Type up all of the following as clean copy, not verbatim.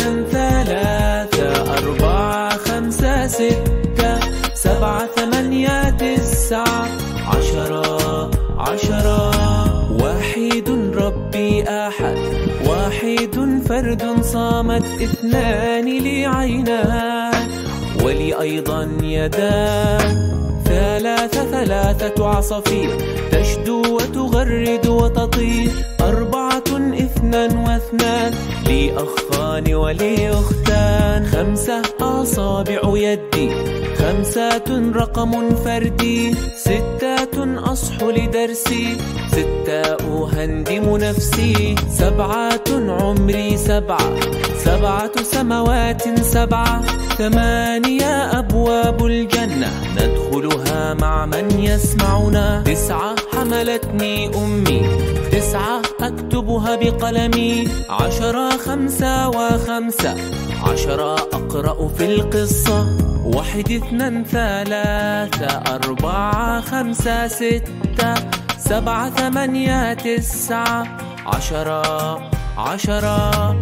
اثنان ثلاثة أربعة خمسة ستة سبعة ثمانية تسعة عشرة عشرة. واحد ربي أحد واحد فرد صامد اثنان لي عينان ولي أيضا يدان ثلاثة عصافير تشدو وتغرد وتطير أربعة اثنان واثنان لي أخان ولي أختان. خمسة أصابع يدي خمسة رقم فردي ستة أصح لدرسي ستة أهندم نفسي. سبعة عمري سبعة سماوات سبعة. ثمانية أبواب الجنة ندخلها مع من يسمعنا. تسعة حملتني أمي تسعة أكتبها بقلمي. عشرة خمسة وخمسة عشرة أقرأ في القصة. واحد اثنان ثلاثة أربعة خمسة ستة سبعة ثمانية تسعة عشرة عشرة.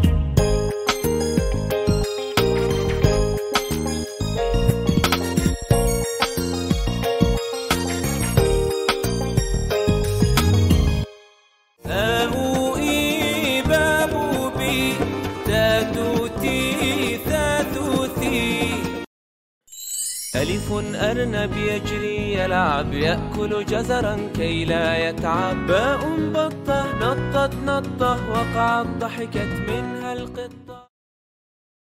ألف أرنب يجري يلعب يأكل جزرا كي لا يتعب. باء بطة نطت نطة وقعت ضحكت منها القطة.